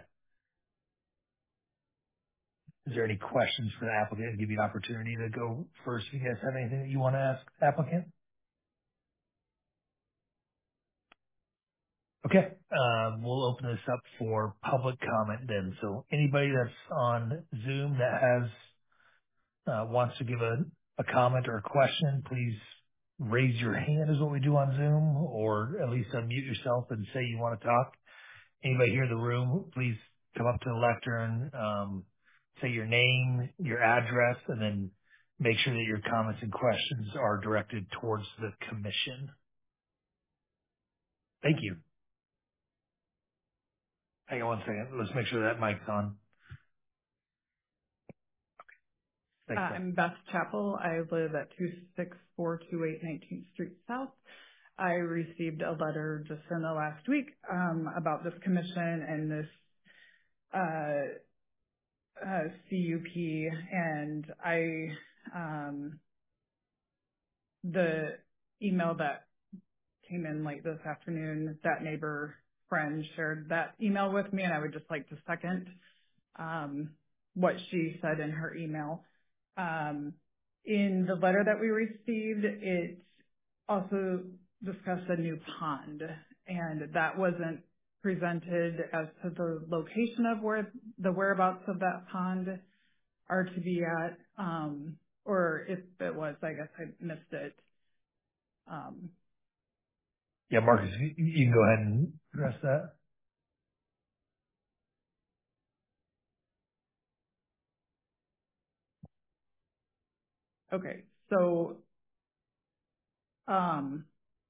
A: is there any questions for the applicant? Give you an opportunity to go first. If you guys have anything that you want to ask the applicant? Okay. Um, we'll open this up for public comment then. So anybody that's on Zoom that has uh, wants to give a, a comment or a question, please raise your hand is what we do on Zoom, or at least unmute yourself and say you want to talk. Anybody here in the room, please come up to the lectern, um, say your name, your address, and then make sure that your comments and questions are directed towards the commission. Thank you. Hang on one second. Let's make sure that mic's on.
C: Uh,
A: Thanks, Beth.
C: I'm Beth Chappell. I live at two six four two eight nineteenth Street South. I received a letter just in the last week um, about this commission and this uh, uh, C U P, and I um, the email that came in late this afternoon, that neighbor friend shared that email with me, and I would just like to second um, what she said in her email. Um, in the letter that we received, it also discussed a new pond, and that wasn't presented as to the location of where the whereabouts of that pond are to be at, um, or if it was, I guess I missed it. Um,
A: Yeah, Marcus, you you can go ahead and address that.
C: okay, so um,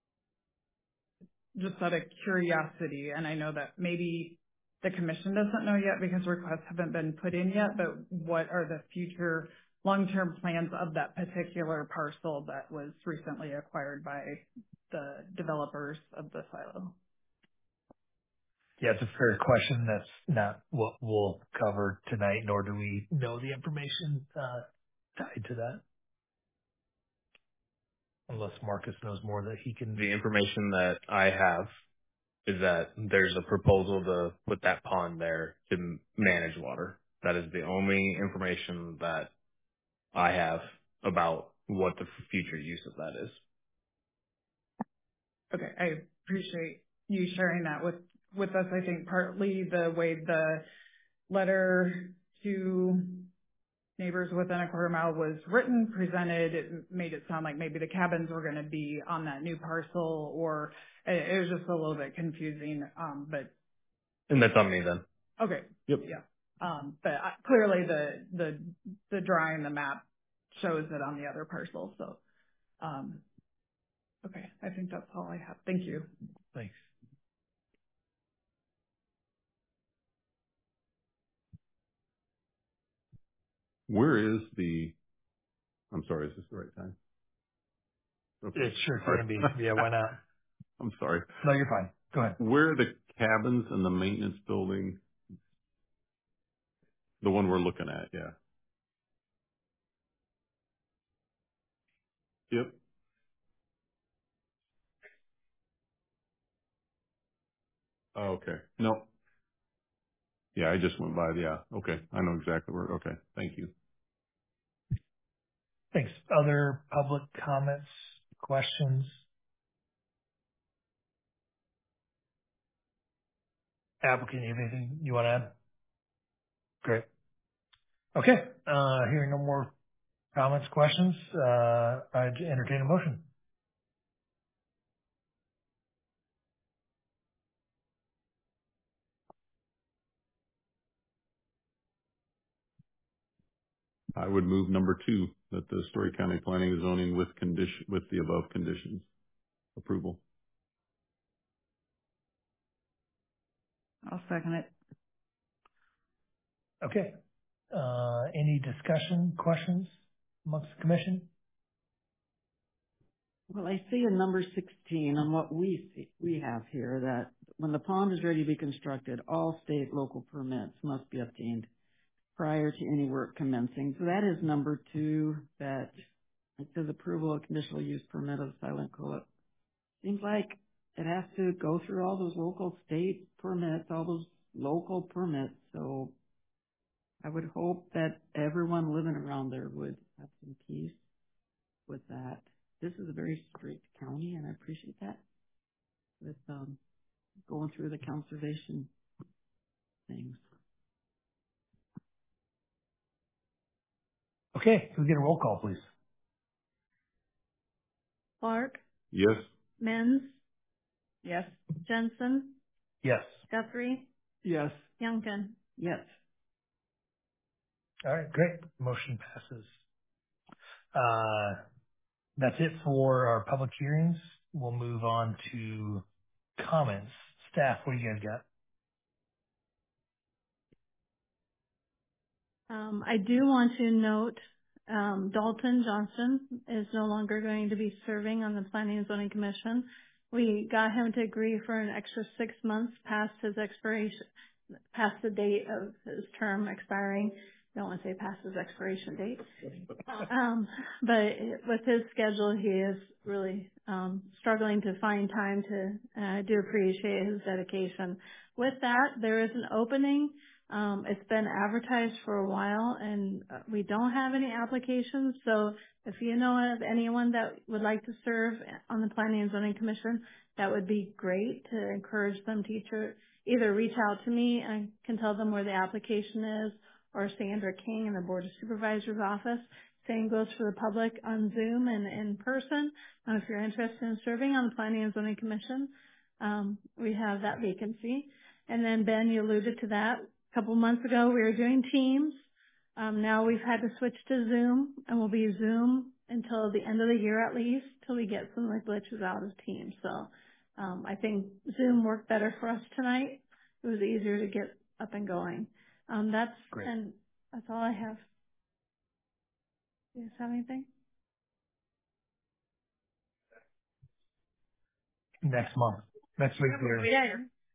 C: just out of curiosity, and I know that maybe the commission doesn't know yet because requests haven't been put in yet, but what are the future long-term plans of that particular parcel that was recently acquired by the developers of the silo?
A: Yeah, it's a fair question. That's not what we'll cover tonight, nor do we know the information uh, tied to that, unless Marcus knows more that he can.
F: The information that I have is that there's a proposal to put that pond there to m- manage water. That is the only information that I have about what the future use of that is.
C: Okay, I appreciate you sharing that with, with us. I think partly the way the letter to neighbors within a quarter mile was written, presented, it made it sound like maybe the cabins were going to be on that new parcel, or it, it was just a little bit confusing. Um, but
F: And that's on me then.
C: okay,
F: Yep.
C: yeah. Um, but I, clearly the the the drawing, the map shows it on the other parcel. So, um, okay, I think that's all I have. Thank you.
A: Thanks.
D: Where is the, I'm sorry, is this the right time? Okay.
A: It sure
D: Sorry.
A: can be. Yeah, why not?
D: I'm sorry.
A: No, you're fine. Go ahead.
D: Where are the cabins and the maintenance building? The one we're looking at, yeah. Yep. Oh, okay. No. Yeah, I just went by. Yeah. Okay. I know exactly where. Okay. Thank you.
A: Thanks. Other public comments, questions? Applicant, you have anything you want to add? Great. Okay. Uh, hearing no more comments, questions, uh, I'd entertain a motion.
D: I would move number two, that the Story County Planning and Zoning with condition, with the above conditions approval.
C: I'll second it.
A: Okay. Uh, any discussion, questions amongst the commission?
G: Well, I see in number sixteen on what we see, we have here that when the pond is ready to be constructed, all state local permits must be obtained prior to any work commencing. So that is number two, that it says approval of conditional use permit of silent co-op. Seems like it has to go through all those local state permits, all those local permits. So I would hope that everyone living around there would have some peace with that. This is a very strict county, and I appreciate that with um, going through the conservation things.
A: Okay, can we get a roll call, please?
B: Clark,
D: Yes.
B: Menz,
C: Yes.
B: Jensen,
A: Yes.
B: Guthrie,
C: Yes.
B: Youngkin.
G: Yes.
A: All right, great. Motion passes. Uh, that's it for our public hearings. We'll move on to comments. Staff, what do you guys got?
B: Um, I do want to note um, Dalton Johnson is no longer going to be serving on the Planning and Zoning Commission. We got him to agree for an extra six months past his expiration, past the date of his term expiring. I don't want to say past his expiration date. Um, but with his schedule, he is really um, struggling to find time to. Uh, I do appreciate his dedication. With that, there is an opening. Um, it's been advertised for a while, and uh, we don't have any applications. So if you know of anyone that would like to serve on the Planning and Zoning Commission, that would be great to encourage them to either, either reach out to me. I can tell them where the application is, or Sandra King in the Board of Supervisors office. Same goes for the public on Zoom and in person. Uh, if you're interested in serving on the Planning and Zoning Commission, um, we have that vacancy. And then Ben, you alluded to that. A couple months ago, we were doing Teams. Um, now we've had to switch to Zoom, and we'll be Zoom until the end of the year at least, till we get some of the glitches out of Teams. So um, I think Zoom worked better for us tonight. It was easier to get up and going. Um, that's
A: Great.
B: And that's all I have. Do you guys have anything?
A: Next month. Next week we're
B: Yeah.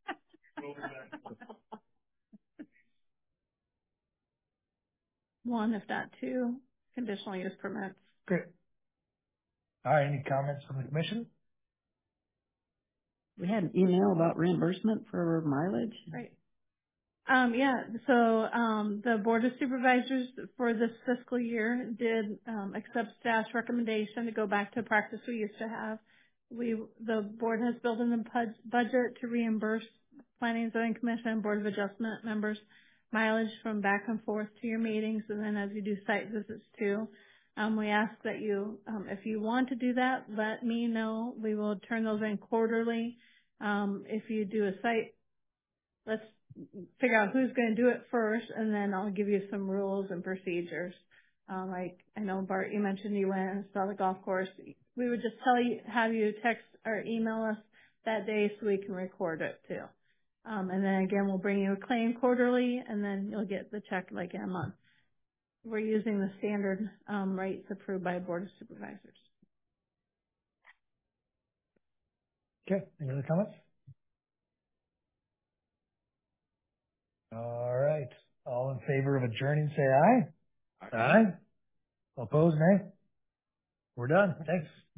B: One, if not two, conditional use permits.
A: great. All right, any comments from the commission?
G: We had an email about reimbursement for mileage.
B: Right. Um, yeah, so um, the Board of Supervisors for this fiscal year did um, accept staff's recommendation to go back to a practice we used to have. We, the board has built in the pud- budget to reimburse Planning and Zoning Commission and Board of Adjustment members mileage from back and forth to your meetings, and then as you do site visits too. Um, we ask that you, um, if you want to do that, let me know. We will turn those in quarterly. Um, if you do a site, let's figure out who's going to do it first, and then I'll give you some rules and procedures. Um, like I know Bart, you mentioned you went and saw the golf course. We would just tell you, have you text or email us that day so we can record it too. Um, and then again, we'll bring you a claim quarterly, and then you'll get the check like in a month. We're using the standard um, rates approved by Board of Supervisors.
A: Okay, any other comments? All right. All in favor of adjourning, say aye. Aye. Opposed, nay. We're done. Thanks.